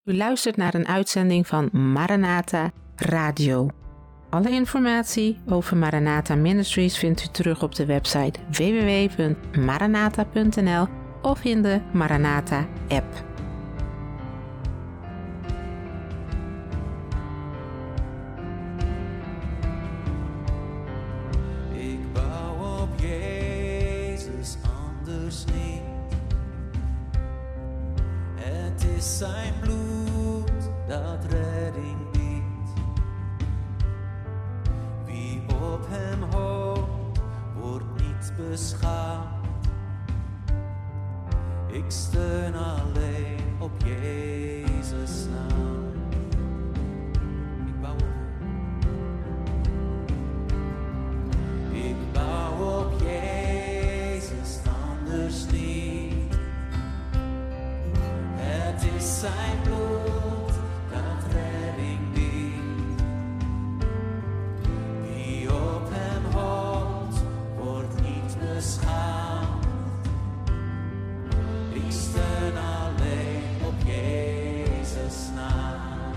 U luistert naar een uitzending van Maranatha Radio. Alle informatie over Maranatha Ministries vindt u terug op de website www.maranatha.nl of in de Maranatha app. Ik bouw op Jezus, anders niet. Het is zijn bloed dat redding biedt. Wie op hem hoopt, wordt niet beschaamd. Ik steun alleen op Jezus' naam. Ik bouw op Jezus, anders niet. Het is zijn bloed dat redding biedt. Wie op hem hoopt, wordt niet beschaamd. Ik steun alleen op Jezus' naam.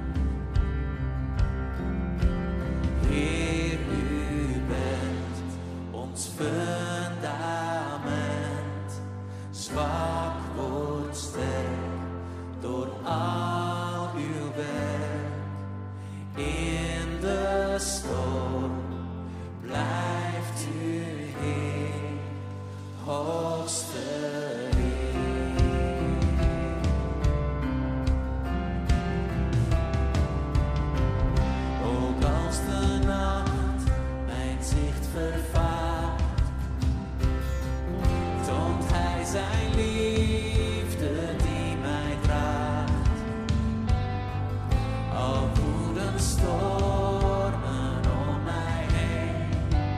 Heer, u bent ons fundament. Zwak wordt sterk door al uw werk. In de storm blijft u Heer, hoogste Heer. Ook als de nacht mijn zicht vervaagt, toont Hij zijn liefde die mij draagt. Al woeden stormen om mij heen,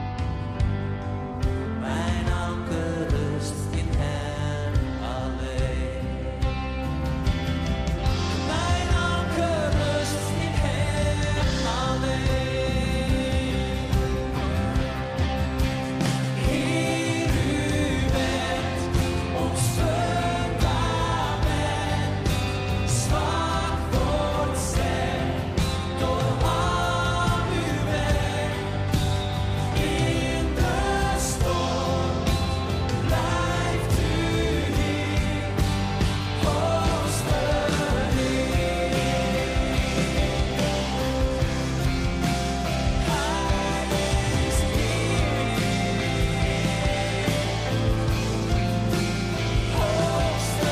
mijn anker rust in Hem alleen. Mijn anker rust in Hem alleen. Heer, u bent ons fundament. Zwak wordt sterk door al uw werk. In de storm blijft u Heer, hoogste Heer. Hij is Heer, hoogste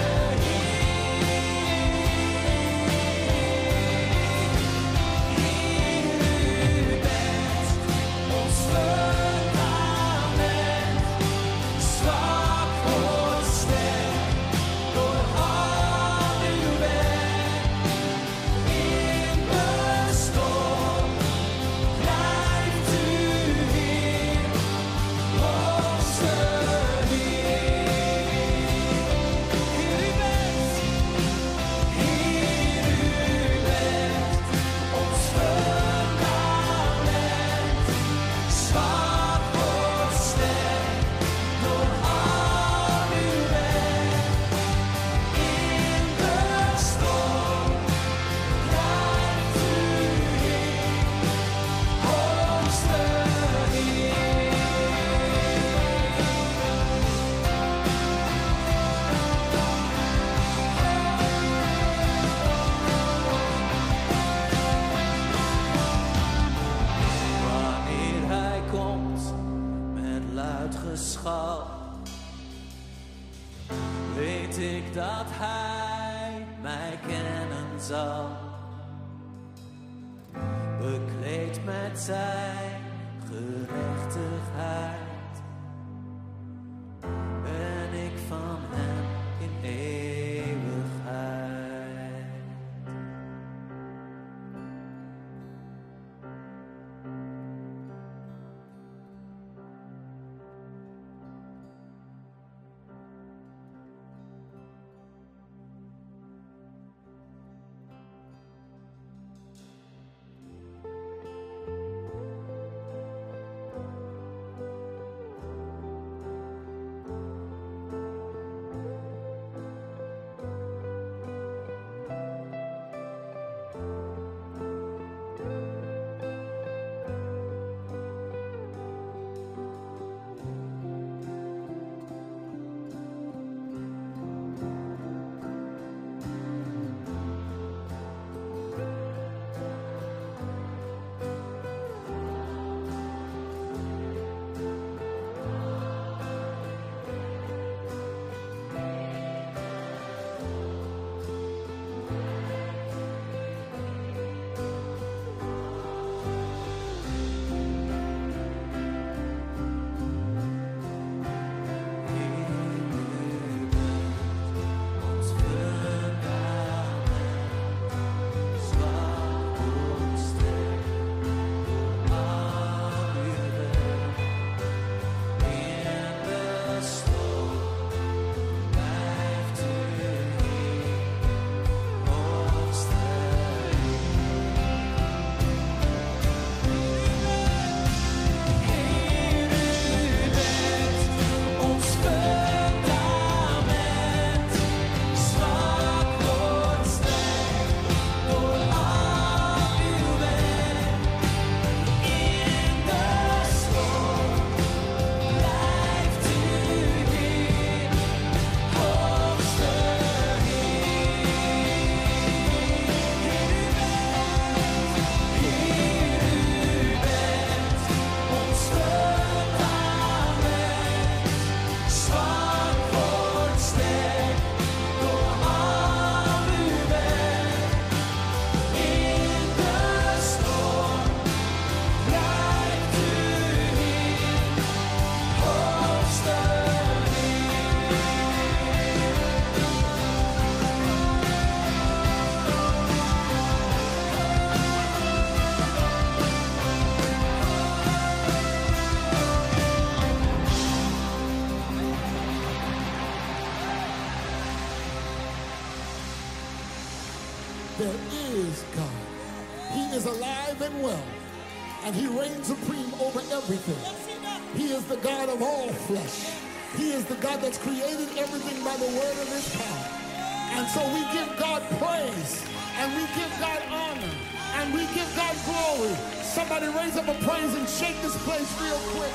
Heer. Heer, u bent ons fundament. Zwak wordt sterk door al uw werk. In de storm blijft u Heer, hoogste Heer. Heer, u bent ons fundament. Zwak wordt sterk door al uw werk. In de storm blijft u Heer, hoogste Heer. Wanneer Hij komt met luid geschal, weet ik dat Hij mij kennen zal. Bekleed met zijn gerechtigheid, ben ik van Hem in eeuwigheid. There is God. He is alive and well, and he reigns supreme over everything. He is the God of all flesh. He is the God that's created everything by the word of his power. And so we give God praise, and we give God honor, and we give God glory. Somebody raise up a praise and shake this place real quick.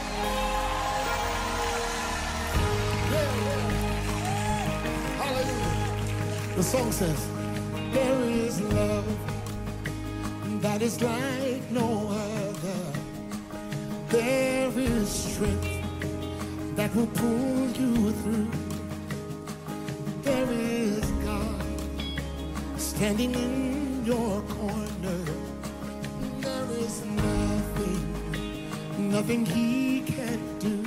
Hallelujah. The song says, there is love that is like no other. There is strength that will pull you through. There is God standing in your corner. There is nothing he can't do.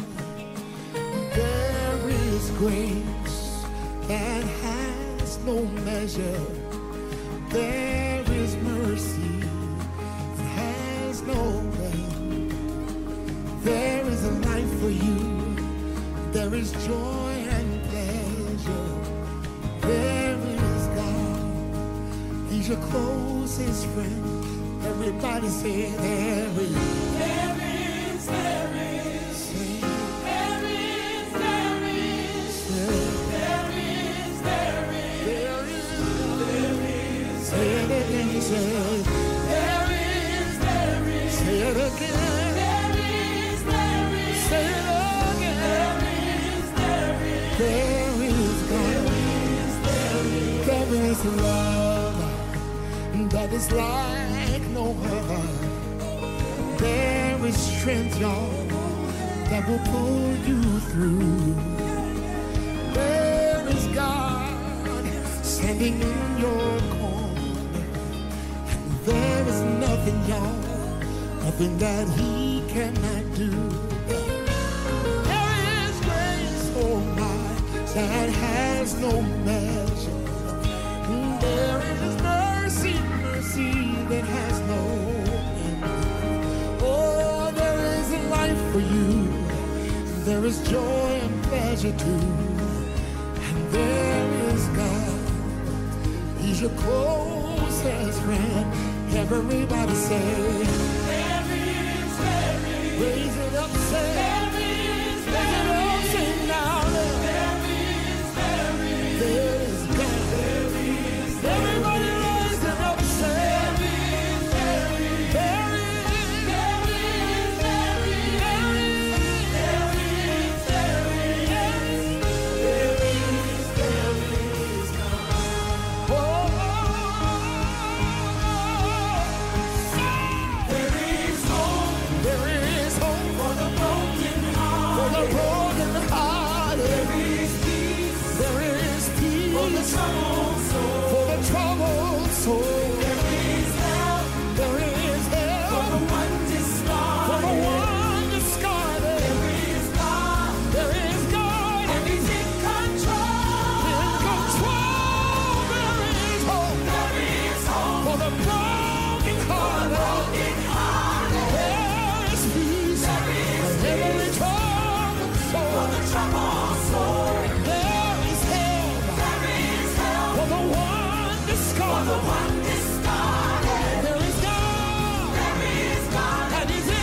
There is grace that has no measure. There is mercy that has no end. There is a life for you. There is joy and pleasure. There is God. He's your closest friend. Everybody say there is. There is. Say, there is. Say it again, say there is. Say it again. Say it again. There is God. There is love that is like no other. There is strength, y'all, that will pull you through. There is God standing in your corner. There is nothing, y'all, nothing that he cannot do. There is grace, oh my, that has no measure. There is mercy that has no end. Oh, there is a life for you. There is joy and pleasure too. And there is God. He's your closest friend. Everybody say, there is. Raise it up, say, there is. Raise it up, say now. There is God. Everybody raise it up, say, there is. For the troubled soul, there is help. There is help for the one discarded. For the one discarded, there is God. There is God, and he's in control. In control, there is hope. There is hope for the broken hearted. There is peace. There is every troubled soul. For the troubled soul. For the one discarded, there is God, and he's in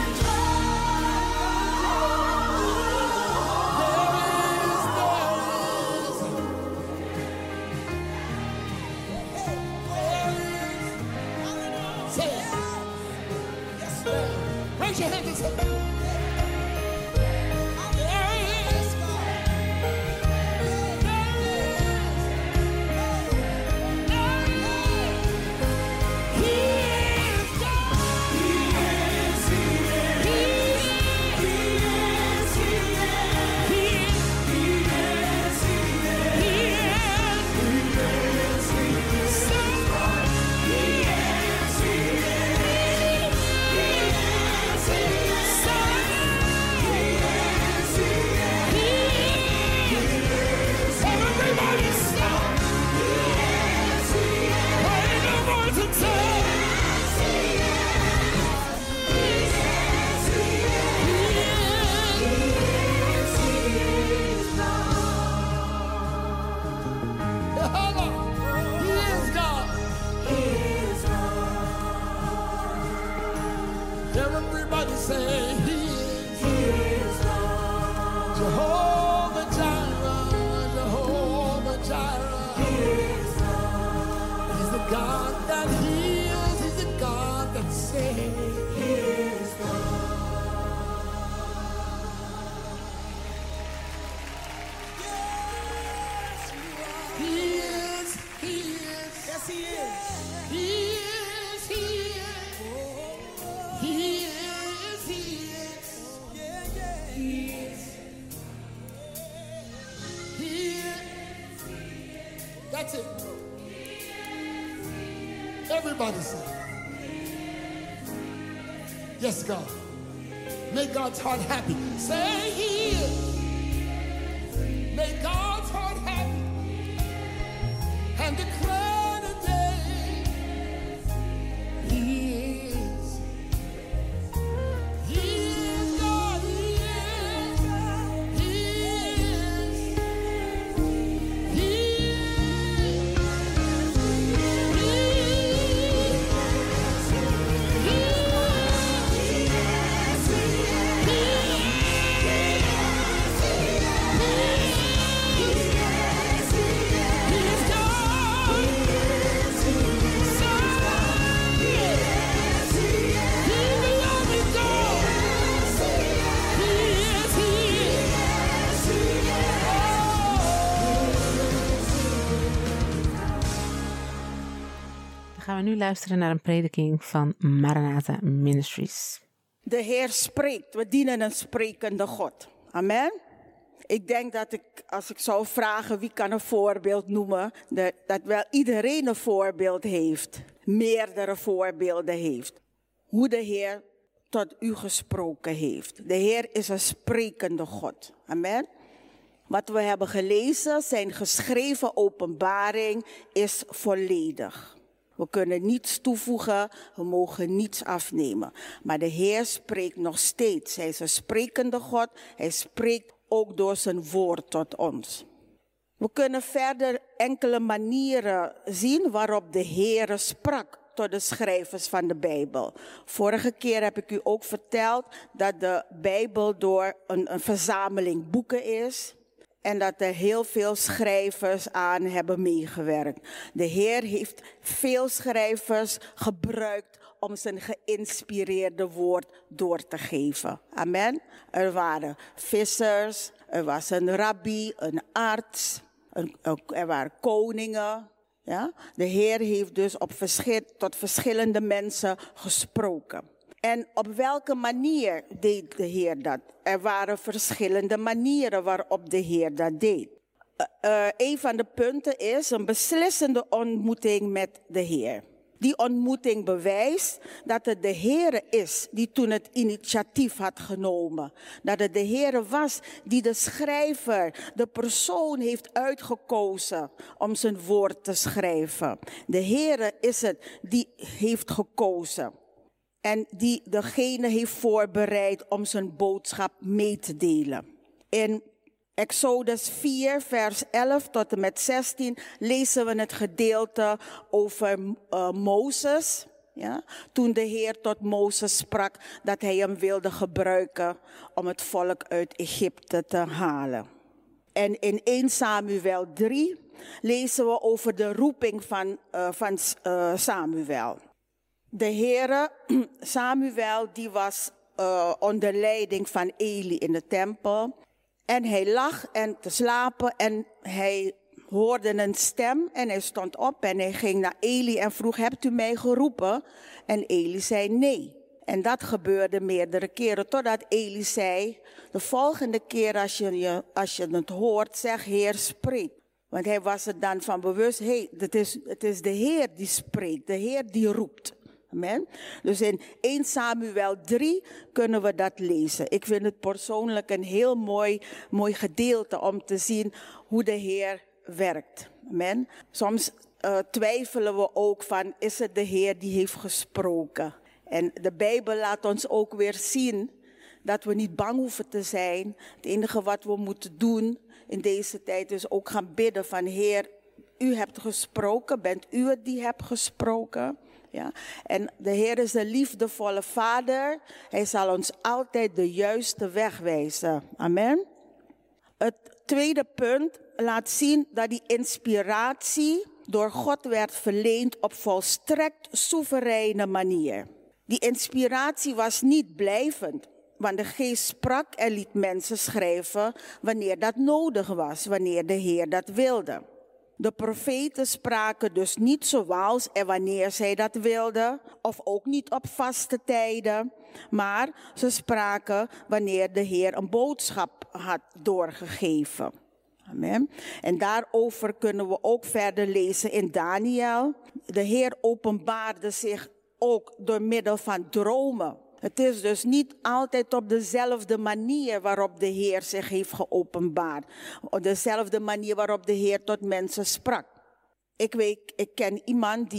control. Say it. Yes, sir. Raise your hand and say, God that heals. He's a God that saves. He is God. Yes, He is. He is. Yes, He is. He is. He is. He is. He is. Yeah, yeah. He is. He is. That's it. Everybody say, yes, God. Make God's heart happy. Say He is. Make God's heart happy. And declare today He is. He is God. He is. He is. He is. Dan gaan we nu luisteren naar een prediking van Maranatha Ministries. De Heer spreekt. We dienen een sprekende God. Amen. Ik denk dat als ik zou vragen wie kan een voorbeeld noemen, dat wel iedereen een voorbeeld heeft. Meerdere voorbeelden heeft. Hoe de Heer tot u gesproken heeft. De Heer is een sprekende God. Amen. Wat we hebben gelezen, zijn geschreven openbaring, is volledig. We kunnen niets toevoegen, we mogen niets afnemen. Maar de Heer spreekt nog steeds. Hij is een sprekende God. Hij spreekt ook door zijn woord tot ons. We kunnen verder enkele manieren zien waarop de Heer sprak tot de schrijvers van de Bijbel. Vorige keer heb ik u ook verteld dat de Bijbel door een verzameling boeken is. En dat er heel veel schrijvers aan hebben meegewerkt. De Heer heeft veel schrijvers gebruikt om zijn geïnspireerde woord door te geven. Amen. Er waren vissers, er was een rabbi, een arts, er waren koningen. Ja? De Heer heeft dus tot verschillende mensen gesproken. En op welke manier deed de Heer dat? Er waren verschillende manieren waarop de Heer dat deed. Een van de punten is een beslissende ontmoeting met de Heer. Die ontmoeting bewijst dat het de Heer is die toen het initiatief had genomen. Dat het de Heer was die de schrijver, de persoon heeft uitgekozen om zijn woord te schrijven. De Heer is het die heeft gekozen. En die degene heeft voorbereid om zijn boodschap mee te delen. In Exodus 4, vers 11 tot en met 16 lezen we het gedeelte over Mozes. Ja? Toen de Heer tot Mozes sprak dat hij hem wilde gebruiken om het volk uit Egypte te halen. En in 1 Samuel 3 lezen we over de roeping van Samuel. De Heere, Samuel, die was onder leiding van Eli in de tempel. En hij lag te slapen en hij hoorde een stem en hij stond op en hij ging naar Eli en vroeg, hebt u mij geroepen? En Eli zei nee. En dat gebeurde meerdere keren totdat Eli zei, de volgende keer als je het hoort, zeg Heer, spreek. Want hij was er dan van bewust, het is de Heer die spreekt, de Heer die roept. Amen. Dus in 1 Samuel 3 kunnen we dat lezen. Ik vind het persoonlijk een heel mooi gedeelte om te zien hoe de Heer werkt. Amen. Soms twijfelen we ook van, is het de Heer die heeft gesproken? En de Bijbel laat ons ook weer zien dat we niet bang hoeven te zijn. Het enige wat we moeten doen in deze tijd is ook gaan bidden van, Heer, u hebt gesproken, bent u het die hebt gesproken? Ja? En de Heer is een liefdevolle Vader. Hij zal ons altijd de juiste weg wijzen. Amen. Het tweede punt laat zien dat die inspiratie door God werd verleend op volstrekt soevereine manier. Die inspiratie was niet blijvend, want de Geest sprak en liet mensen schrijven wanneer dat nodig was, wanneer de Heer dat wilde. De profeten spraken dus niet zoals en wanneer zij dat wilden, of ook niet op vaste tijden, maar ze spraken wanneer de Heer een boodschap had doorgegeven. Amen. En daarover kunnen we ook verder lezen in Daniel. De Heer openbaarde zich ook door middel van dromen. Het is dus niet altijd op dezelfde manier waarop de Heer zich heeft geopenbaard. Op dezelfde manier waarop de Heer tot mensen sprak. Ik ken iemand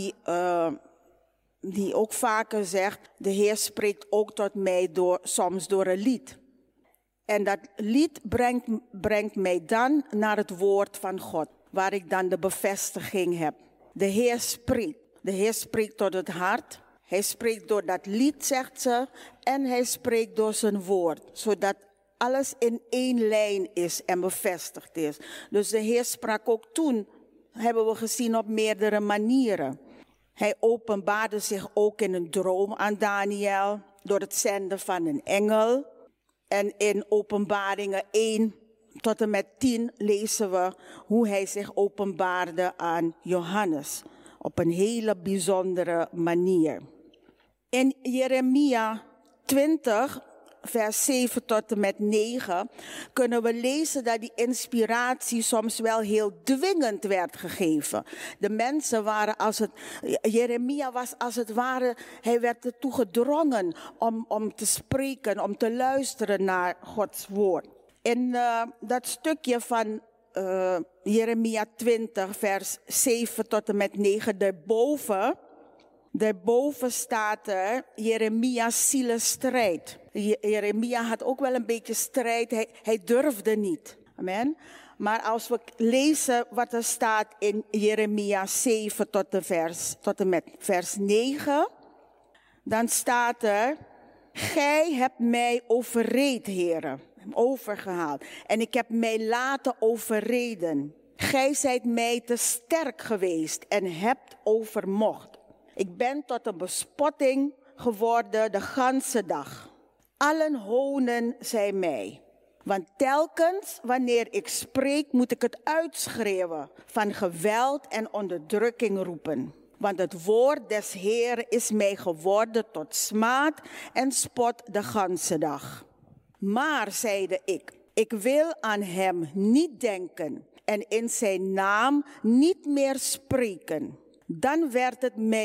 die ook vaker zegt, de Heer spreekt ook tot mij soms door een lied. En dat lied brengt mij dan naar het woord van God, waar ik dan de bevestiging heb. De Heer spreekt. De Heer spreekt tot het hart. Hij spreekt door dat lied, zegt ze, en hij spreekt door zijn woord, zodat alles in één lijn is en bevestigd is. Dus de Heer sprak ook toen, hebben we gezien, op meerdere manieren. Hij openbaarde zich ook in een droom aan Daniel, door het zenden van een engel. En in Openbaringen 1 tot en met 10 lezen we hoe hij zich openbaarde aan Johannes. Op een hele bijzondere manier. In Jeremia 20, vers 7 tot en met 9, kunnen we lezen dat die inspiratie soms wel heel dwingend werd gegeven. De mensen waren Jeremia was als het ware, hij werd ertoe gedrongen om te spreken, om te luisteren naar Gods woord. In dat stukje van Jeremia 20, vers 7 tot en met 9, daarboven staat er Jeremia's zielestrijd. Jeremia had ook wel een beetje strijd, hij durfde niet. Amen. Maar als we lezen wat er staat in Jeremia 7 tot en met vers 9, dan staat er, gij hebt mij overreed, Heere, overgehaald. En ik heb mij laten overreden. Gij zijt mij te sterk geweest en hebt overmocht. Ik ben tot een bespotting geworden de ganse dag. Allen honen zij mij. Want telkens wanneer ik spreek, moet ik het uitschreeuwen, van geweld en onderdrukking roepen. Want het woord des Heeren is mij geworden tot smaad en spot de ganse dag. Maar, zeide ik wil aan hem niet denken en in zijn naam niet meer spreken. Dan werd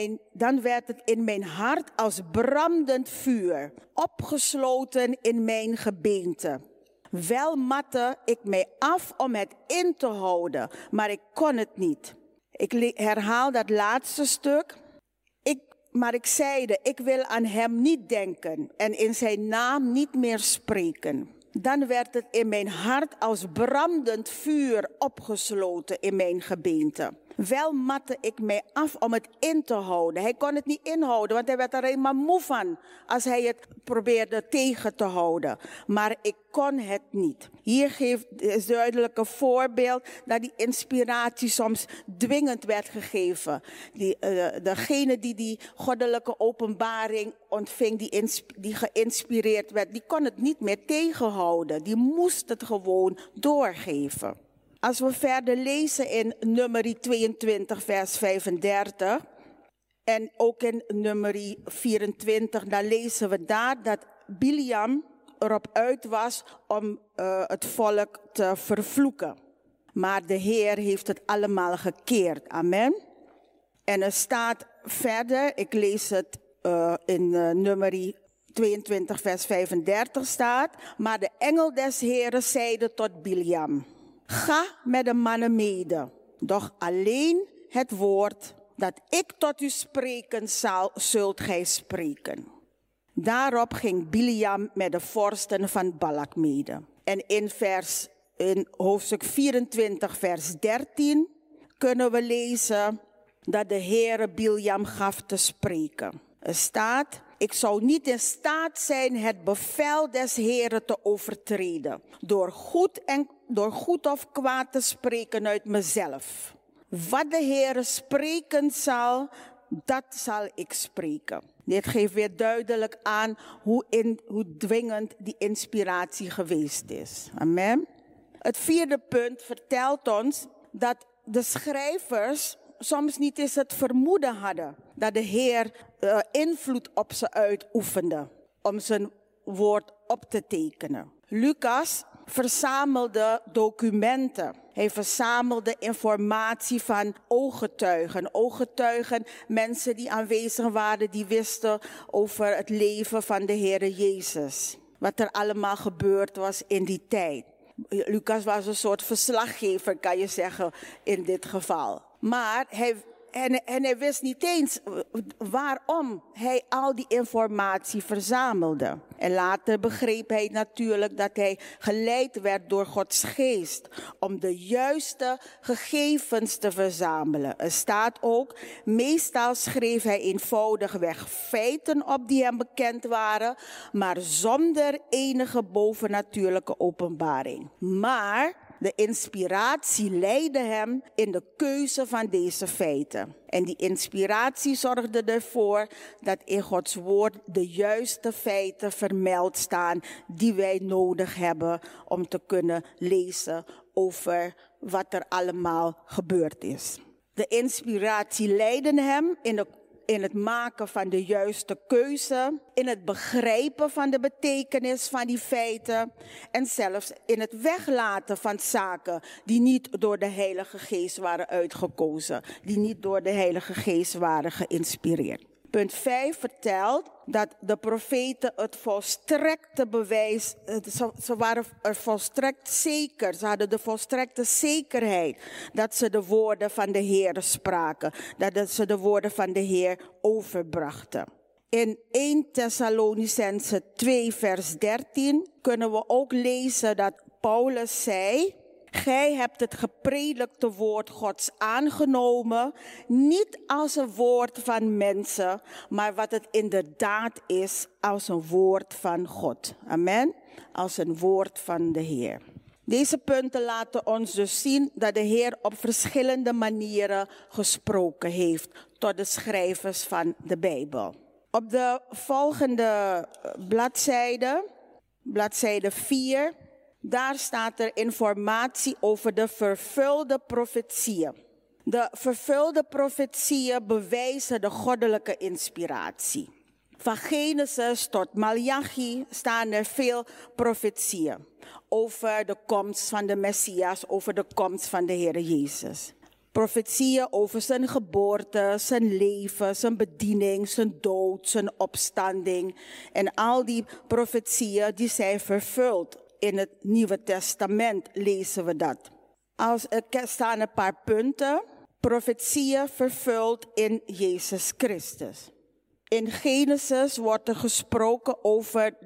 het in mijn hart als brandend vuur, opgesloten in mijn gebeente. Wel matte ik mij af om het in te houden, maar ik kon het niet. Ik herhaal dat laatste stuk. Maar ik zeide, ik wil aan hem niet denken en in zijn naam niet meer spreken. Dan werd het in mijn hart als brandend vuur opgesloten in mijn gebeente. Wel matte ik mij af om het in te houden. Hij kon het niet inhouden, want hij werd er helemaal moe van als hij het probeerde tegen te houden. Maar ik kon het niet. Hier is duidelijk een voorbeeld dat die inspiratie soms dwingend werd gegeven. Degene die goddelijke openbaring ontving, die geïnspireerd werd, die kon het niet meer tegenhouden. Die moest het gewoon doorgeven. Als we verder lezen in Numeri 22, vers 35 en ook in Numeri 24, dan lezen we daar dat Biliam erop uit was om het volk te vervloeken. Maar de Heer heeft het allemaal gekeerd. Amen. En er staat verder, ik lees het in Numeri 22, vers 35 staat, maar de engel des Heeren zeide tot Biliam, ga met de mannen mede, doch alleen het woord dat ik tot u spreken zal, zult gij spreken. Daarop ging Biliam met de vorsten van Balak mede. En in hoofdstuk 24, vers 13 kunnen we lezen dat de Heere Biliam gaf te spreken. Er staat, ik zou niet in staat zijn het bevel des Heeren te overtreden, door goed of kwaad te spreken uit mezelf. Wat de Heer spreken zal, dat zal ik spreken. Dit geeft weer duidelijk aan hoe dwingend die inspiratie geweest is. Amen. Het vierde punt vertelt ons dat de schrijvers soms niet eens het vermoeden hadden dat de Heer invloed op ze uitoefende om zijn woord op te tekenen. Lucas verzamelde documenten. Hij verzamelde informatie van ooggetuigen. Ooggetuigen, mensen die aanwezig waren, die wisten over het leven van de Heere Jezus. Wat er allemaal gebeurd was in die tijd. Lucas was een soort verslaggever, kan je zeggen, in dit geval. Maar hij wist niet eens waarom hij al die informatie verzamelde. En later begreep hij natuurlijk dat hij geleid werd door Gods geest om de juiste gegevens te verzamelen. Er staat ook, meestal schreef hij eenvoudigweg feiten op die hem bekend waren, maar zonder enige bovennatuurlijke openbaring. Maar de inspiratie leidde hem in de keuze van deze feiten. En die inspiratie zorgde ervoor dat in Gods woord de juiste feiten vermeld staan die wij nodig hebben om te kunnen lezen over wat er allemaal gebeurd is. De inspiratie leidde hem in het maken van de juiste keuze, in het begrijpen van de betekenis van die feiten en zelfs in het weglaten van zaken die niet door de Heilige Geest waren uitgekozen, die niet door de Heilige Geest waren geïnspireerd. Punt 5 vertelt dat de profeten het volstrekte bewijs, ze waren er volstrekt zeker, ze hadden de volstrekte zekerheid dat ze de woorden van de Heer spraken, dat ze de woorden van de Heer overbrachten. In 1 Thessalonicenzen 2 vers 13 kunnen we ook lezen dat Paulus zei: gij hebt het gepredikte woord Gods aangenomen, niet als een woord van mensen, maar wat het inderdaad is, als een woord van God. Amen. Als een woord van de Heer. Deze punten laten ons dus zien dat de Heer op verschillende manieren gesproken heeft tot de schrijvers van de Bijbel. Op de volgende bladzijde 4... daar staat er informatie over de vervulde profetieën. De vervulde profetieën bewijzen de goddelijke inspiratie. Van Genesis tot Maleachi staan er veel profetieën over de komst van de Messias, over de komst van de Heer Jezus. Profetieën over zijn geboorte, zijn leven, zijn bediening, zijn dood, zijn opstanding. En al die profetieën die zijn vervuld. In het Nieuwe Testament lezen we dat. Er staan een paar punten. Profetieën vervuld in Jezus Christus. In Genesis wordt er gesproken over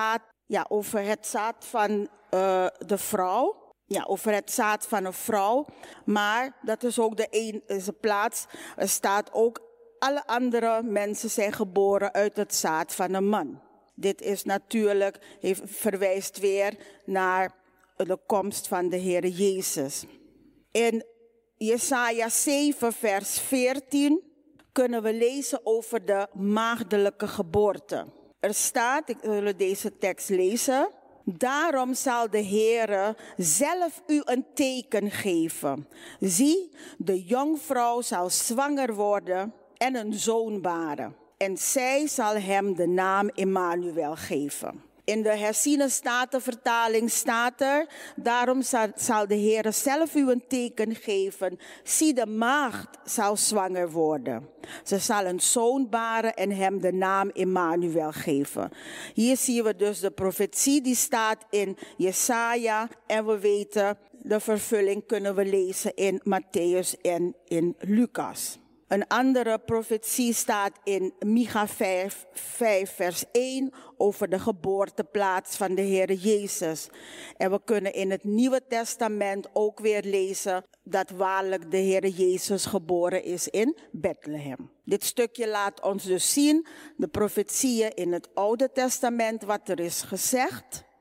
over het zaad van de vrouw. Ja, over het zaad van een vrouw. Maar dat is ook de enige plaats. Er staat ook, alle andere mensen zijn geboren uit het zaad van een man. Dit is natuurlijk, verwijst weer naar de komst van de Heer Jezus. In Jesaja 7 vers 14 kunnen we lezen over de maagdelijke geboorte. Er staat, ik wil deze tekst lezen. Daarom zal de Heere zelf u een teken geven. Zie, de jongvrouw zal zwanger worden en een zoon baren. En zij zal hem de naam Emmanuel geven. In de herziene statenvertaling staat er: daarom zal de Heere zelf u een teken geven. Zie, de maagd zal zwanger worden. Ze zal een zoon baren en hem de naam Emmanuel geven. Hier zien we dus de profetie die staat in Jesaja. En we weten, de vervulling kunnen we lezen in Matthäus en in Lucas. Een andere profetie staat in Micha 5 vers 1 over de geboorteplaats van de Heer Jezus. En we kunnen in het Nieuwe Testament ook weer lezen dat waarlijk de Heer Jezus geboren is in Bethlehem. Dit stukje laat ons dus zien de profetieën in het Oude Testament, wat er is gezegd.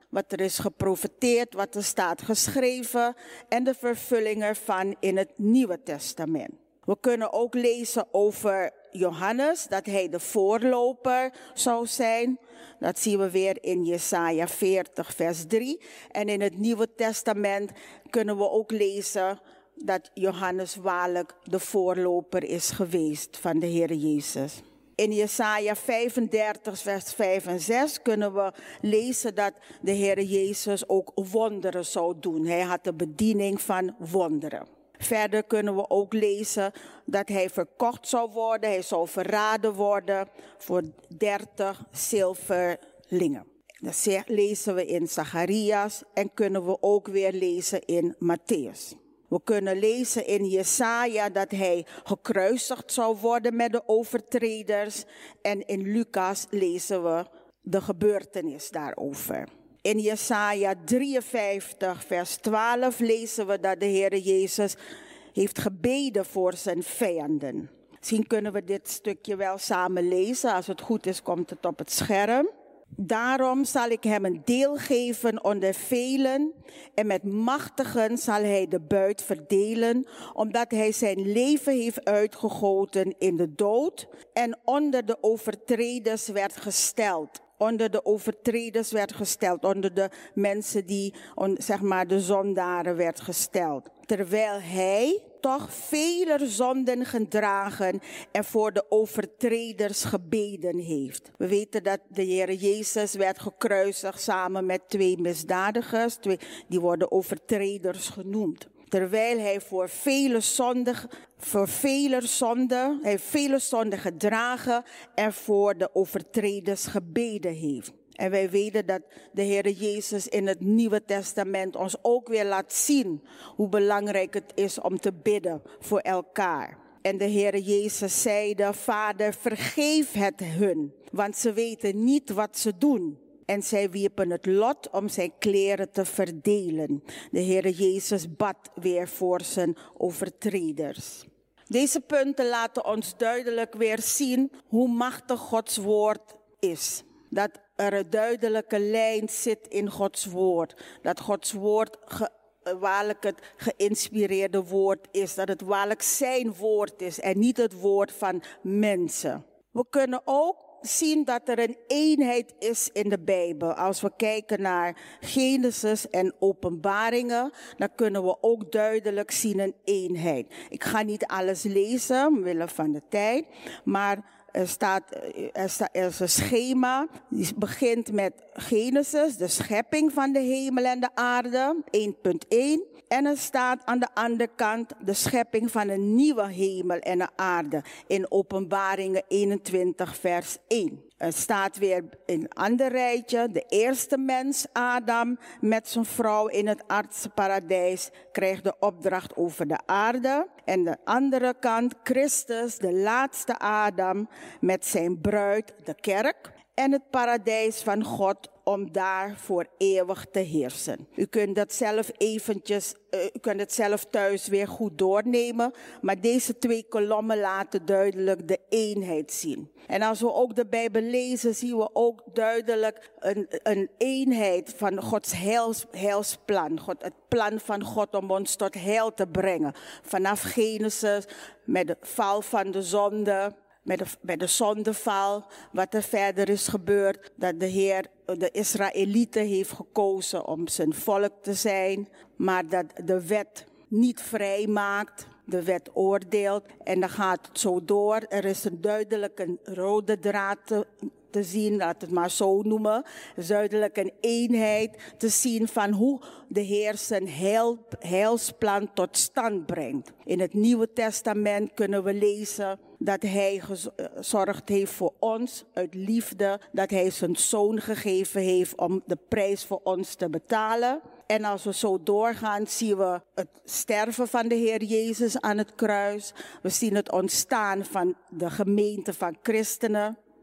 wat er is geprofeteerd, wat er staat geschreven en de vervulling ervan in het Nieuwe Testament. We kunnen ook lezen over Johannes, dat hij de voorloper zou zijn. Dat zien we weer in Jesaja 40 vers 3. En in het Nieuwe Testament kunnen we ook lezen dat Johannes waarlijk de voorloper is geweest van de Heer Jezus. In Jesaja 35 vers 5 en 6 kunnen we lezen dat de Heer Jezus ook wonderen zou doen. Hij had de bediening van wonderen. Verder kunnen we ook lezen dat hij verkocht zou worden. Hij zou verraden worden voor 30 zilverlingen. Dat lezen we in Zacharias en kunnen we ook weer lezen in Mattheüs. We kunnen lezen in Jesaja dat hij gekruisigd zou worden met de overtreders. En in Lucas lezen we de gebeurtenis daarover. In Jesaja 53 vers 12 lezen we dat de Heer Jezus heeft gebeden voor zijn vijanden. Misschien kunnen we dit stukje wel samen lezen. Als het goed is, komt het op het scherm. Daarom zal ik hem een deel geven onder velen en met machtigen zal hij de buit verdelen, omdat hij zijn leven heeft uitgegoten in de dood en onder de overtreders werd gesteld. Onder de overtreders werd gesteld, onder de mensen die, zeg maar, de zondaren werd gesteld. Terwijl hij toch vele zonden gedragen en voor de overtreders gebeden heeft. We weten dat de Heer Jezus werd gekruisigd samen met 2 misdadigers, die worden overtreders genoemd. Terwijl hij voor vele zonden gedragen en voor de overtreders gebeden heeft. En wij weten dat de Heer Jezus in het Nieuwe Testament ons ook weer laat zien hoe belangrijk het is om te bidden voor elkaar. En de Heer Jezus zeide: Vader, vergeef het hun, want ze weten niet wat ze doen. En zij wierpen het lot om zijn kleren te verdelen. De Heer Jezus bad weer voor zijn overtreders. Deze punten laten ons duidelijk weer zien hoe machtig Gods woord is. Dat er een duidelijke lijn zit in Gods woord. Dat Gods woord waarlijk het geïnspireerde woord is. Dat het waarlijk zijn woord is en niet het woord van mensen. We kunnen ook zien dat er een eenheid is in de Bijbel. Als we kijken naar Genesis en Openbaringen, dan kunnen we ook duidelijk zien een eenheid. Ik ga niet alles lezen, omwille van de tijd, maar er is een schema, die begint met Genesis, de schepping van de hemel en de aarde, 1.1. En er staat aan de andere kant de schepping van een nieuwe hemel en een aarde in Openbaringen 21 vers 1. Er staat weer in een ander rijtje, de eerste mens, Adam, met zijn vrouw in het aardse paradijs, krijgt de opdracht over de aarde. En de andere kant, Christus, de laatste Adam, met zijn bruid, de kerk, en het paradijs van God, om daar voor eeuwig te heersen. U kunt dat zelf u kunt het zelf thuis weer goed doornemen, maar deze 2 kolommen laten duidelijk de eenheid zien. En als we ook de Bijbel lezen, zien we ook duidelijk een eenheid van Gods heilsplan. Het plan van God om ons tot heil te brengen. Vanaf Genesis, met de val van de zonde, met de zondeval, wat er verder is gebeurd, dat de Heer de Israëlieten heeft gekozen om zijn volk te zijn, maar dat de wet niet vrij maakt, de wet oordeelt en dan gaat het zo door. Er is een duidelijke rode draad te zien, laat het maar zo noemen, duidelijk een eenheid te zien van hoe de Heer zijn heilsplan tot stand brengt. In het Nieuwe Testament kunnen we lezen dat hij gezorgd heeft voor ons uit liefde, dat hij zijn zoon gegeven heeft om de prijs voor ons te betalen. En als we zo doorgaan, zien we het sterven van de Heer Jezus aan het kruis. We zien het ontstaan van de gemeente van christenen.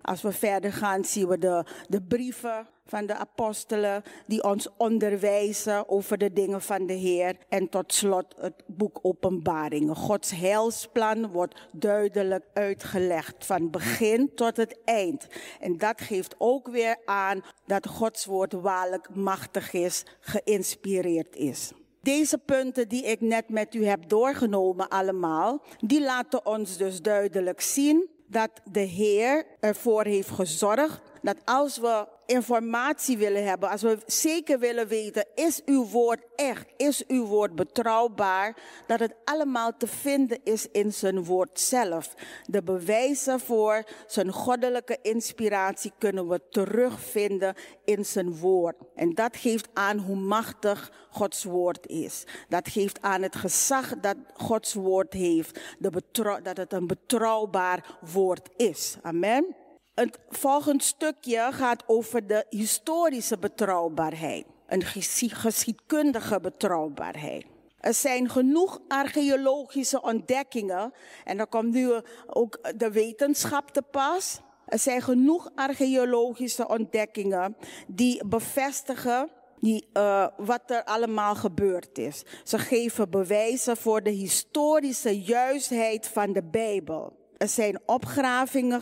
Als we verder gaan zien we de brieven van de apostelen die ons onderwijzen over de dingen van de Heer. En tot slot het boek Openbaringen. Gods heilsplan wordt duidelijk uitgelegd van begin tot het eind. En dat geeft ook weer aan dat Gods woord waarlijk machtig is, geïnspireerd is. Deze punten die ik net met u heb doorgenomen allemaal, die laten ons dus duidelijk zien dat de Heer ervoor heeft gezorgd dat als we informatie willen hebben, als we zeker willen weten, is uw woord echt, is uw woord betrouwbaar, dat het allemaal te vinden is in zijn woord zelf. De bewijzen voor zijn goddelijke inspiratie kunnen we terugvinden in zijn woord. En dat geeft aan hoe machtig Gods woord is. Dat geeft aan het gezag dat Gods woord heeft, dat het een betrouwbaar woord is. Amen. Het volgende stukje gaat over de historische betrouwbaarheid. Een geschiedkundige betrouwbaarheid. Er zijn genoeg archeologische ontdekkingen. En dan komt nu ook de wetenschap te pas. Er zijn genoeg archeologische ontdekkingen die bevestigen wat er allemaal gebeurd is. Ze geven bewijzen voor de historische juistheid van de Bijbel. Er zijn opgravingen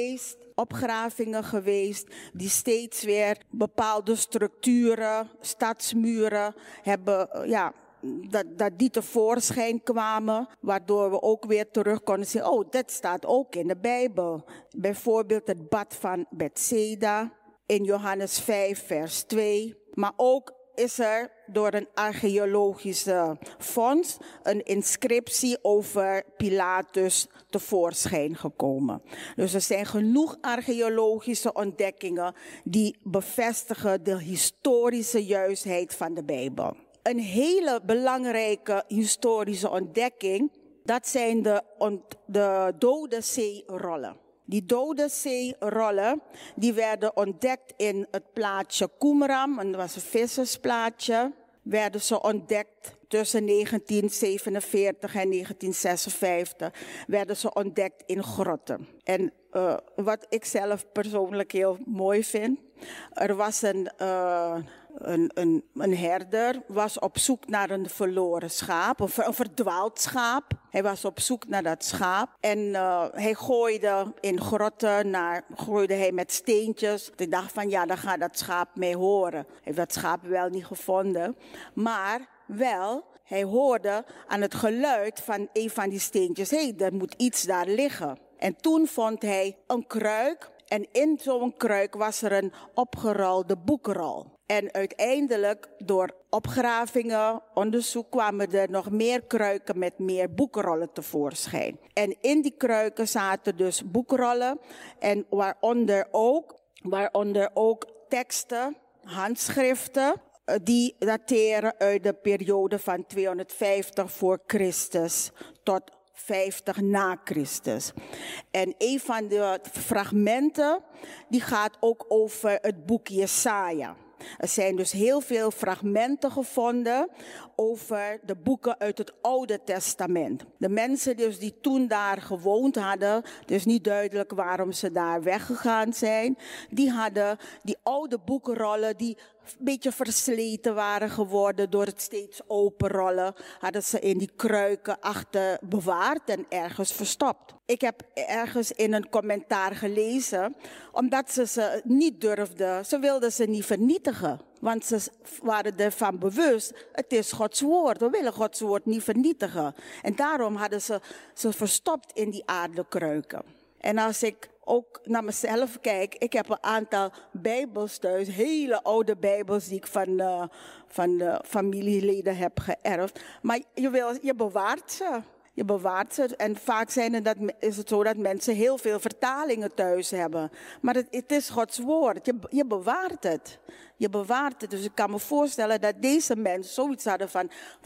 geweest die steeds weer bepaalde structuren, stadsmuren hebben, dat die tevoorschijn kwamen, waardoor we ook weer terug konden zien, oh, dat staat ook in de Bijbel. Bijvoorbeeld het bad van Bethesda in Johannes 5 vers 2, maar ook is er door een archeologische fonds een inscriptie over Pilatus tevoorschijn gekomen. Dus er zijn genoeg archeologische ontdekkingen die bevestigen de historische juistheid van de Bijbel. Een hele belangrijke historische ontdekking, dat zijn de Dode Zeerollen. Die Dode Zeerollen, die werden ontdekt in het plaatsje Qumran, en dat was een vissersplaatsje, werden ze ontdekt tussen 1947 en 1956, werden ze ontdekt in grotten. En wat ik zelf persoonlijk heel mooi vind, er was een herder was op zoek naar een verloren schaap, of een verdwaald schaap. Hij was op zoek naar dat schaap en hij gooide in grotten, gooide hij met steentjes. Ik dacht van ja, dan gaat dat schaap mee horen. Hij heeft dat schaap wel niet gevonden, maar wel, hij hoorde aan het geluid van een van die steentjes, er moet iets daar liggen. En toen vond hij een kruik en in zo'n kruik was er een opgerolde boekrol. En uiteindelijk, door opgravingen, onderzoek, kwamen er nog meer kruiken met meer boekrollen tevoorschijn. En in die kruiken zaten dus boekrollen en waaronder ook teksten, handschriften, die dateren uit de periode van 250 voor Christus tot 50 na Christus. En een van de fragmenten, die gaat ook over het boek Jesaja. Er zijn dus heel veel fragmenten gevonden over de boeken uit het Oude Testament. De mensen dus die toen daar gewoond hadden, het is niet duidelijk waarom ze daar weggegaan zijn, die hadden die oude boekenrollen die een beetje versleten waren geworden door het steeds openrollen, hadden ze in die kruiken achter bewaard en ergens verstopt. Ik heb ergens in een commentaar gelezen, omdat ze niet durfden, ze wilden ze niet vernietigen. Want ze waren ervan bewust, het is Gods woord, we willen Gods woord niet vernietigen. En daarom hadden ze verstopt in die aardekruiken. En als ik ook naar mezelf kijk, ik heb een aantal bijbels thuis, hele oude bijbels die ik van de familieleden heb geërfd. Maar je bewaart ze. Je bewaart ze. En vaak is het zo dat mensen heel veel vertalingen thuis hebben. Maar het is Gods woord. Je bewaart het. Je bewaart het. Dus ik kan me voorstellen dat deze mensen zoiets hadden van, we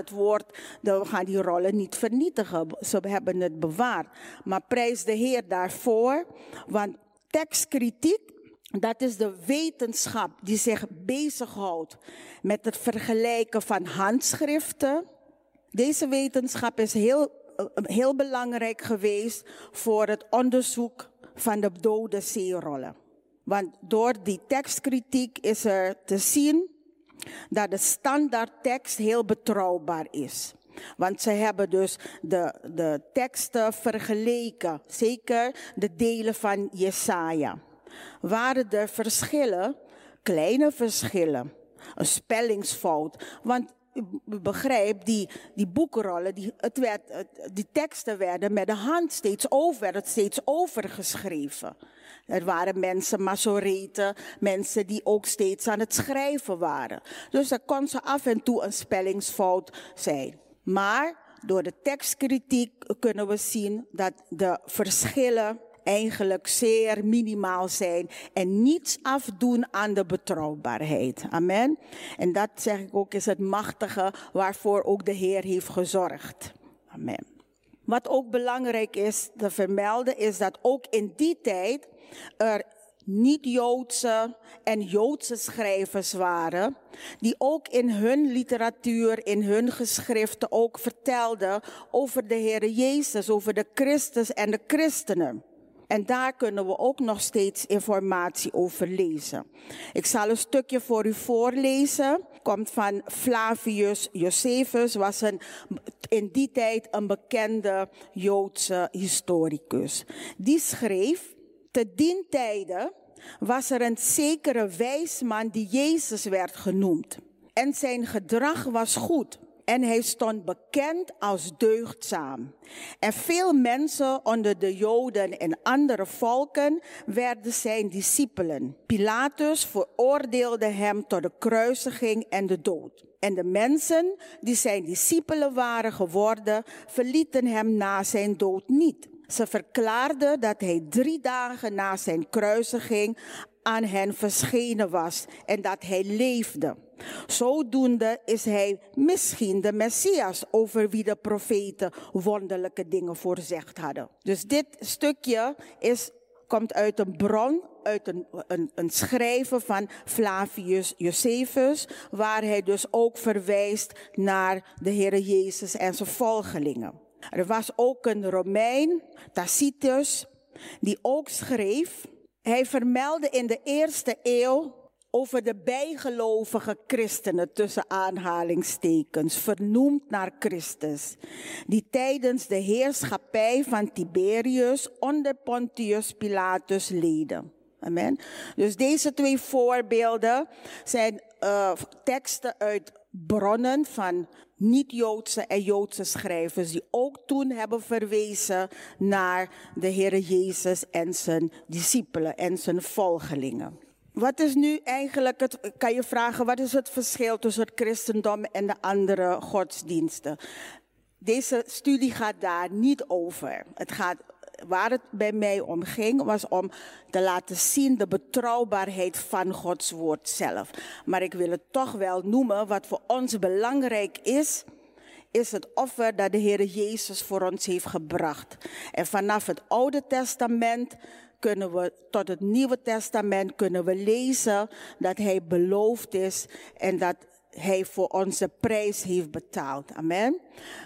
gaan die rollen niet vernietigen. Ze hebben het bewaard. Maar prijs de Heer daarvoor. Want tekstkritiek, dat is de wetenschap die zich bezighoudt met het vergelijken van handschriften. Deze wetenschap is heel belangrijk geweest voor het onderzoek van de Dode Zeerollen. Want door die tekstkritiek is er te zien dat de standaardtekst heel betrouwbaar is. Want ze hebben dus de teksten vergeleken, zeker de delen van Jesaja. Waren er verschillen, kleine verschillen, een spellingsfout. Want u begrijpt, die boekenrollen, die teksten werden met de hand steeds overgeschreven. Er waren mensen, Masoreten, mensen die ook steeds aan het schrijven waren. Dus er kon ze af en toe een spellingsfout zijn. Maar door de tekstkritiek kunnen we zien dat de verschillen eigenlijk zeer minimaal zijn en niets afdoen aan de betrouwbaarheid. Amen. En dat zeg ik ook is het machtige waarvoor ook de Heer heeft gezorgd. Amen. Wat ook belangrijk is te vermelden is dat ook in die tijd er niet-Joodse en Joodse schrijvers waren, die ook in hun literatuur, in hun geschriften ook vertelden over de Heer Jezus, over de Christus en de christenen. En daar kunnen we ook nog steeds informatie over lezen. Ik zal een stukje voor u voorlezen. Komt van Flavius Josephus, was in die tijd een bekende Joodse historicus. Die schreef: te dien tijde was er een zekere wijsman die Jezus werd genoemd. En zijn gedrag was goed. En hij stond bekend als deugdzaam. En veel mensen onder de Joden en andere volken werden zijn discipelen. Pilatus veroordeelde hem tot de kruisiging en de dood. En de mensen die zijn discipelen waren geworden, verlieten hem na zijn dood niet. Ze verklaarden dat hij 3 dagen na zijn kruisiging aan hen verschenen was en dat hij leefde. Zodoende is hij misschien de Messias over wie de profeten wonderlijke dingen voorzegd hadden. Dus dit stukje komt uit een bron, uit een schrijven van Flavius Josephus, waar hij dus ook verwijst naar de Heer Jezus en zijn volgelingen. Er was ook een Romein, Tacitus, die ook schreef. Hij vermeldde in de 1e eeuw over de bijgelovige christenen, tussen aanhalingstekens, vernoemd naar Christus, die tijdens de heerschappij van Tiberius onder Pontius Pilatus leden. Amen. Dus deze 2 voorbeelden zijn teksten uit bronnen van niet-Joodse en Joodse schrijvers die ook toen hebben verwezen naar de Heer Jezus en zijn discipelen en zijn volgelingen. Wat is nu eigenlijk kan je vragen, wat is het verschil tussen het christendom en de andere godsdiensten? Deze studie gaat daar niet over. Waar het bij mij om ging, was om te laten zien de betrouwbaarheid van Gods woord zelf. Maar ik wil het toch wel noemen, wat voor ons belangrijk is het offer dat de Heer Jezus voor ons heeft gebracht. En vanaf het Oude Testament kunnen we tot het Nieuwe Testament kunnen we lezen dat hij beloofd is en dat hij voor ons de prijs heeft betaald. Amen.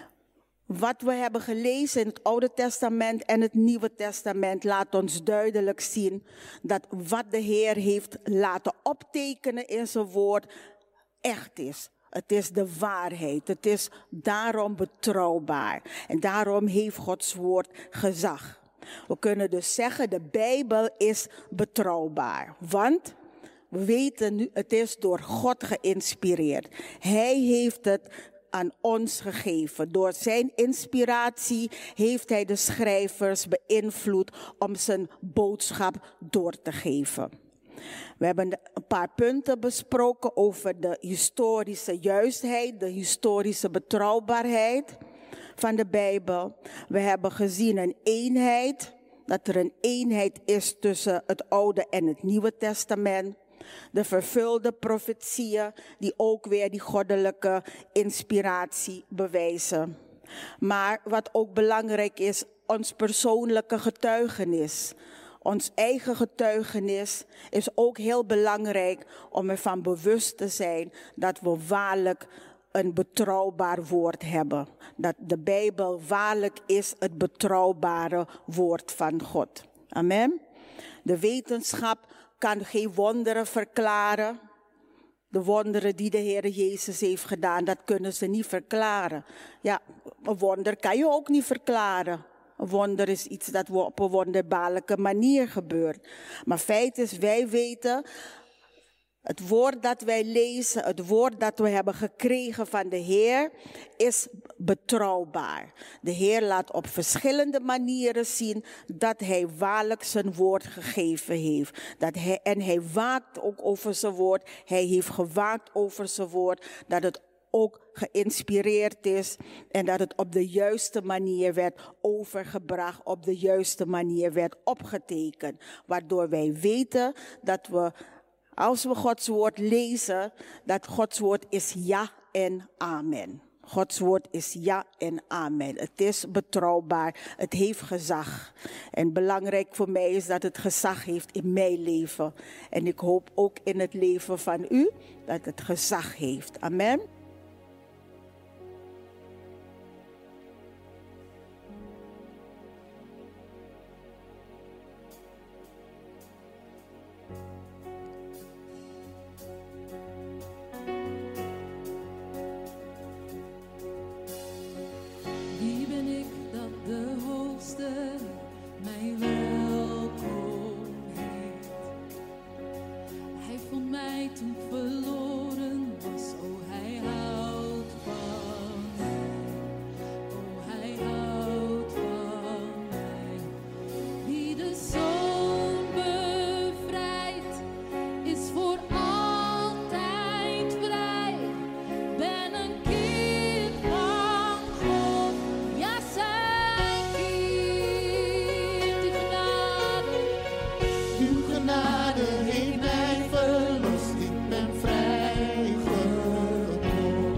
Wat we hebben gelezen in het Oude Testament en het Nieuwe Testament laat ons duidelijk zien dat wat de Heer heeft laten optekenen in zijn woord echt is. Het is de waarheid. Het is daarom betrouwbaar. En daarom heeft Gods woord gezag. We kunnen dus zeggen, de Bijbel is betrouwbaar. Want we weten nu, het is door God geïnspireerd. Hij heeft het aan ons gegeven. Door zijn inspiratie heeft hij de schrijvers beïnvloed om zijn boodschap door te geven. We hebben een paar punten besproken over de historische juistheid, de historische betrouwbaarheid van de Bijbel. We hebben gezien een eenheid, dat er een eenheid is tussen het Oude en het Nieuwe Testament. De vervulde profetieën die ook weer die goddelijke inspiratie bewijzen. Maar wat ook belangrijk is, ons persoonlijke getuigenis. Ons eigen getuigenis is ook heel belangrijk om ervan bewust te zijn dat we waarlijk een betrouwbaar woord hebben. Dat de Bijbel waarlijk is het betrouwbare woord van God. Amen. De wetenschap kan geen wonderen verklaren. De wonderen die de Heer Jezus heeft gedaan, dat kunnen ze niet verklaren. Ja, een wonder kan je ook niet verklaren. Een wonder is iets dat op een wonderbaarlijke manier gebeurt. Maar feit is, wij weten, het woord dat wij lezen, het woord dat we hebben gekregen van de Heer, is betrouwbaar. De Heer laat op verschillende manieren zien dat Hij waarlijk zijn woord gegeven heeft. En Hij waakt ook over zijn woord. Hij heeft gewaakt over zijn woord, dat het ook geïnspireerd is en dat het op de juiste manier werd overgebracht, op de juiste manier werd opgetekend. Waardoor wij weten dat we, als we Gods woord lezen, dat Gods woord is ja en amen. Gods woord is ja en amen. Het is betrouwbaar, het heeft gezag. En belangrijk voor mij is dat het gezag heeft in mijn leven. En ik hoop ook in het leven van u dat het gezag heeft. Amen. Mij welkom heet. Hij vond mij toen verloren was. Oh, hij houdt van mij. Oh, hij houdt van mij. Wie de zon bevrijdt, is voor altijd vrij. Ben een kind van God. Ja, zijn kind. Uw genade heeft mij verlost, ik ben vrijgekomen.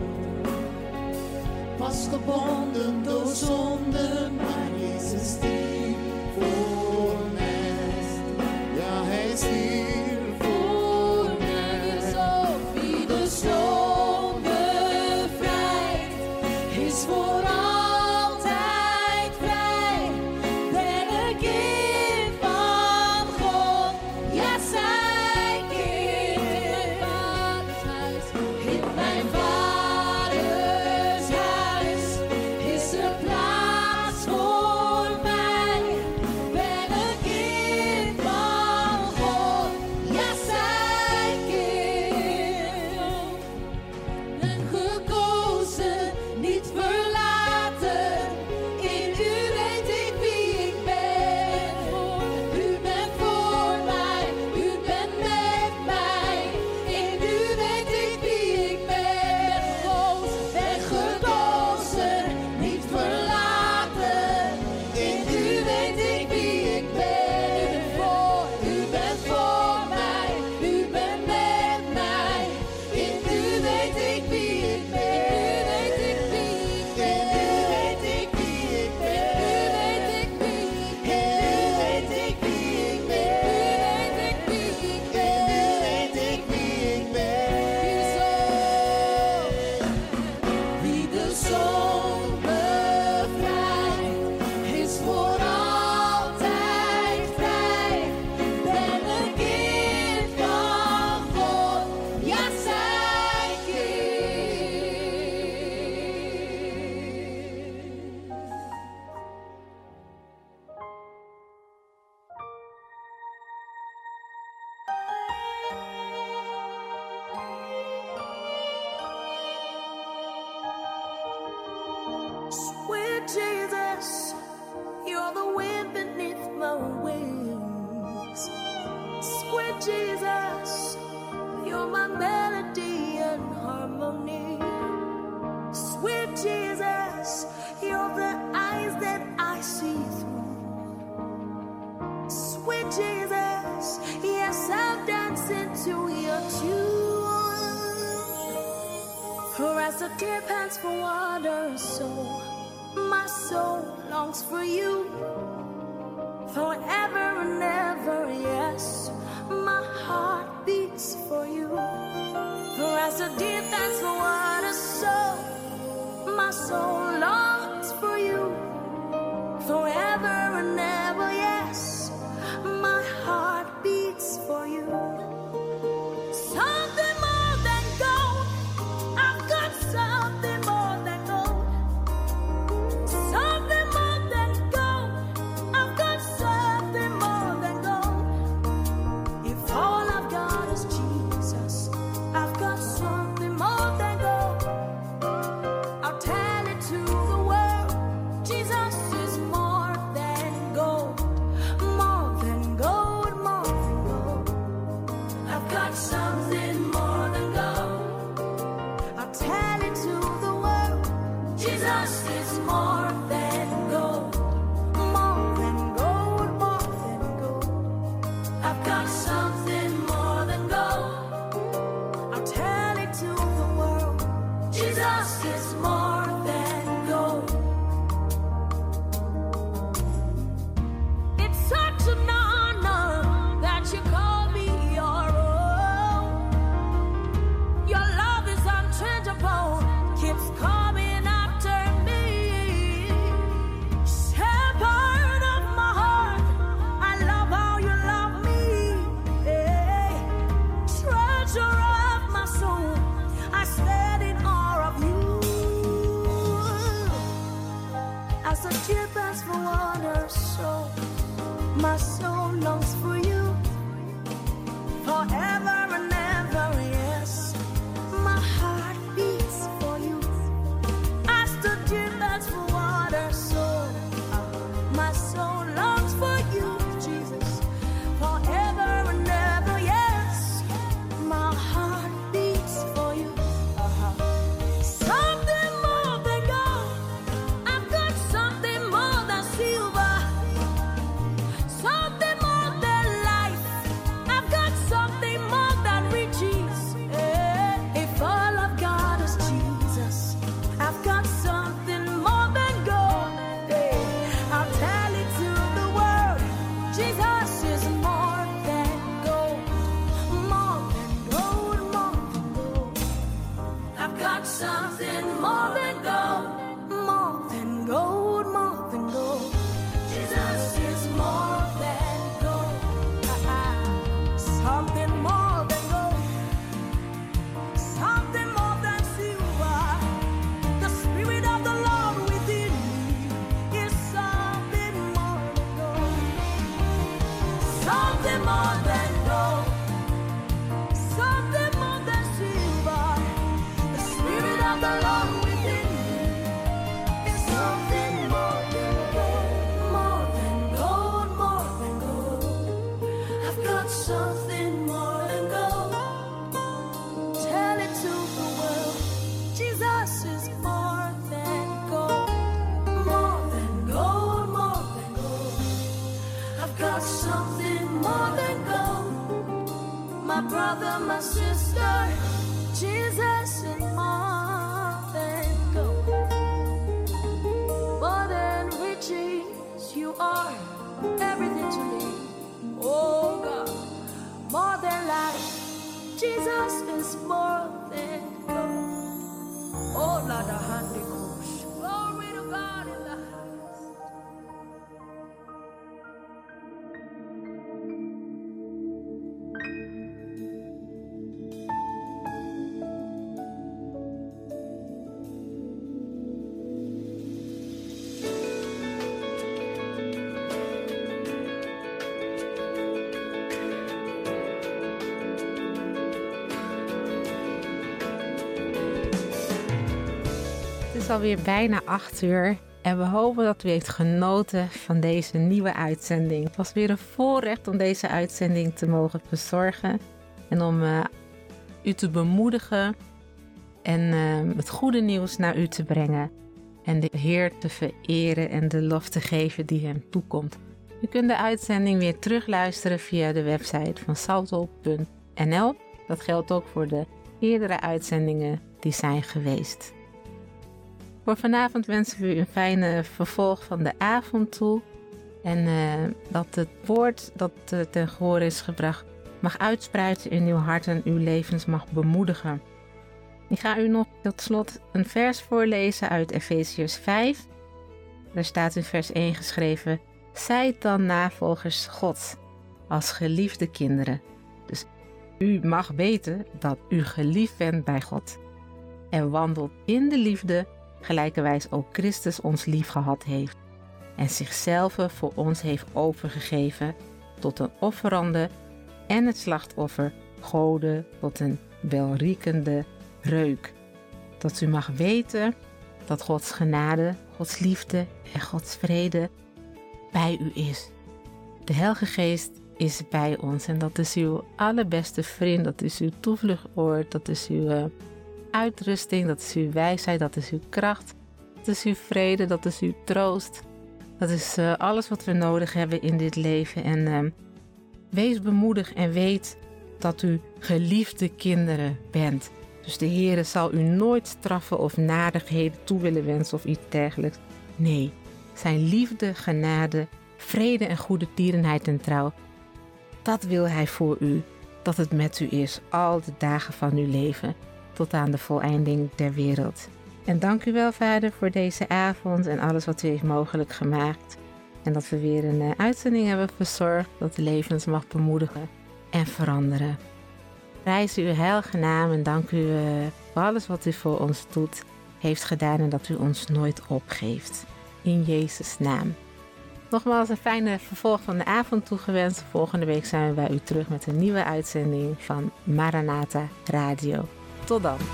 Was gebonden door zonde, maar Jezus stierf voor mij. Ja, hij stierf voor mij. Wie de zon bevrijdt, is voor altijd vrij. Ben een kind van God. Ja, zijn kind in mijn vaders huis. Is er plaats voor mij? Ben een kind van God. Ja, zijn kind. Ben gekozen, niet verlaten. In u weet ik wie ik ben. U bent voor mij, u bent met mij. In u weet ik wie ik ben. Ben gekozen, niet verlaten. In u weet ik wie ik ben. U bent voor mij, u bent met mij. In u weet ik wie ik ben. In u weet ik wie ik ben. In u weet ik wie ik ben. In u weet ik wie ik ben. Wie de zon bevrijdt, is voor altijd vrij. Ben een kind van God, ja, zijn kind. Sweet Jesus, you're the wind beneath my wings. Sweet Jesus, you're my melody and harmony. Sweet Jesus, you're the eyes that I see through. Sweet Jesus, yes, I'll dance into your tune. For as the deer pants for water, so my soul longs for you. Forever and ever, yes, my heart beats for you. For as the deer pants for water, so my soul longs for you. Forever and ever, yes, soul longs for you forever and ever, yes. My heart beats for you as the deer pants for water, so my soul longs for you, Jesus, forever and ever, yes. My heart beats for you. Something more than gold. I've got something more than silver. Something more than life. I've got something more than riches. If all I've got is Jesus, I've got something more than gold. I'll tell it to the world. Jesus is more than gold. More than gold, more than gold. I've got something more than gold. More than gold, more than gold. Jesus is more than gold. Something more than gold. Something more than silver. The Spirit of the Lord within me is something more than gold. Something more than gold. Something more than silver. The Spirit of the Lord within me is something more than gold. More than gold, more than gold. I've got something more than gold. Tell it to the world. Jesus is more than gold. More than gold, more than gold. I've got something more than gold. My brother, my sister, Jesus is more than gold. More than riches, you are everything to me. Oh God, more than life, Jesus is more than gold. Oh Lord, the Holy Ghost, glory to God in the highest. Het is alweer bijna 8 uur en we hopen dat u heeft genoten van deze nieuwe uitzending. Het was weer een voorrecht om deze uitzending te mogen verzorgen en om u te bemoedigen en het goede nieuws naar u te brengen. En de Heer te vereren en de lof te geven die hem toekomt. U kunt de uitzending weer terugluisteren via de website van salto.nl. Dat geldt ook voor de eerdere uitzendingen die zijn geweest. Voor vanavond wensen we u een fijne vervolg van de avond toe. En dat het woord dat ten gehore is gebracht mag uitspruiten in uw hart en uw levens mag bemoedigen. Ik ga u nog tot slot een vers voorlezen uit Efeziërs 5. Daar staat in vers 1 geschreven: Zijt dan navolgers Gods als geliefde kinderen. Dus u mag weten dat u geliefd bent bij God. En wandelt in de liefde, gelijkerwijs ook Christus ons lief gehad heeft. En zichzelf voor ons heeft overgegeven tot een offerande en het slachtoffer Gode tot een welriekende reuk. Dat u mag weten dat Gods genade, Gods liefde en Gods vrede bij u is. De Heilige Geest is bij ons en dat is uw allerbeste vriend, dat is uw toevluchtsoord, dat is uw uitrusting, dat is uw wijsheid, dat is uw kracht, dat is uw vrede, dat is uw troost. Dat is alles wat we nodig hebben in dit leven. En wees bemoedigd en weet dat u geliefde kinderen bent. Dus de Heere zal u nooit straffen of nadigheden toe willen wensen of iets dergelijks. Nee, zijn liefde, genade, vrede en goede tierenheid en trouw, dat wil hij voor u, dat het met u is al de dagen van uw leven, tot aan de voleinding der wereld. En dank u wel, Vader, voor deze avond en alles wat u heeft mogelijk gemaakt. En dat we weer een uitzending hebben verzorgd dat de levens mag bemoedigen en veranderen. Prijs uw heilige naam en dank u voor alles wat u voor ons doet, heeft gedaan en dat u ons nooit opgeeft. In Jezus' naam. Nogmaals een fijne vervolg van de avond toegewenst. Volgende week zijn we bij u terug met een nieuwe uitzending van Maranatha Radio. Tot dan.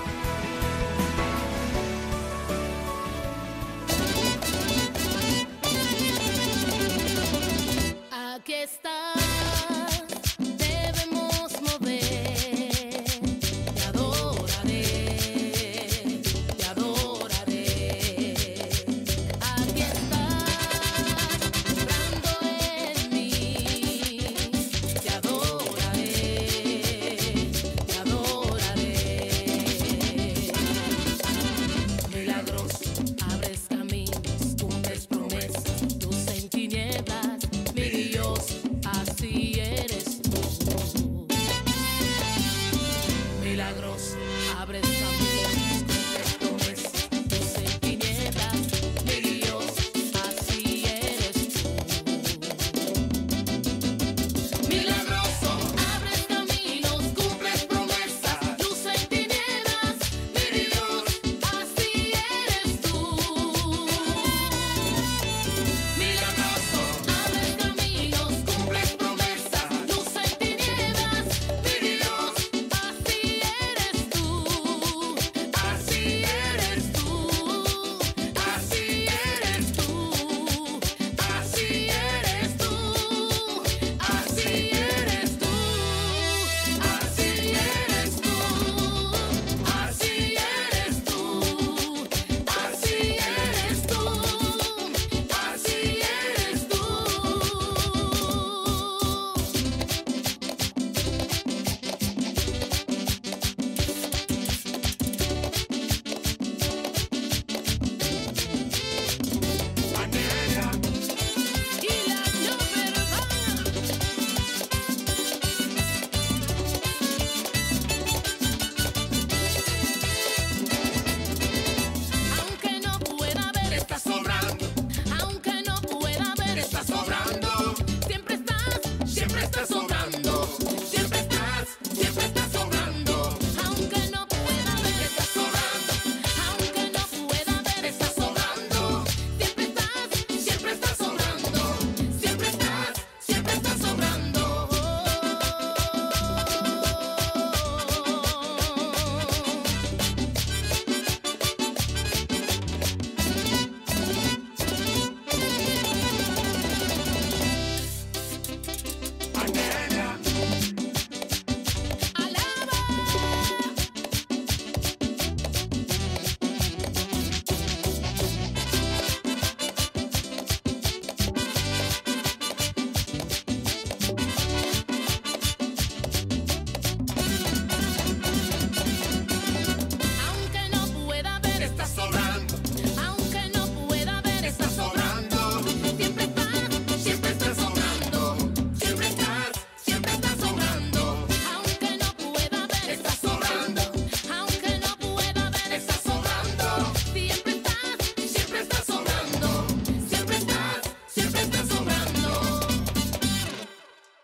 Aquí estás, debemos mover. Te adoraré, te adoraré. Aquí estás, obrando en mí. Te adoraré, te adoraré. Milagros, abres caminos, cumples promesas, luz en tinieblas. Mi Dios, así eres tú. Milagros, abres caminos, cumples promesas, luz en tinieblas. Mi Dios, así eres tú. Milagroso, abres caminos, cumples promesas, luz en tinieblas. Mi Dios, así eres tú. Milagroso, abres caminos, cumples promesas, luz en tinieblas. Mi Dios, así eres tú. Así eres tú. Así eres tú. Así eres tú. Así eres tú. Así eres tú. Así eres tú. Así eres tú. Así eres tú. Y la no verbal. Aunque no pueda ver, estás sobrando. Aunque no pueda ver, estás sobrando. Siempre estás sobrando.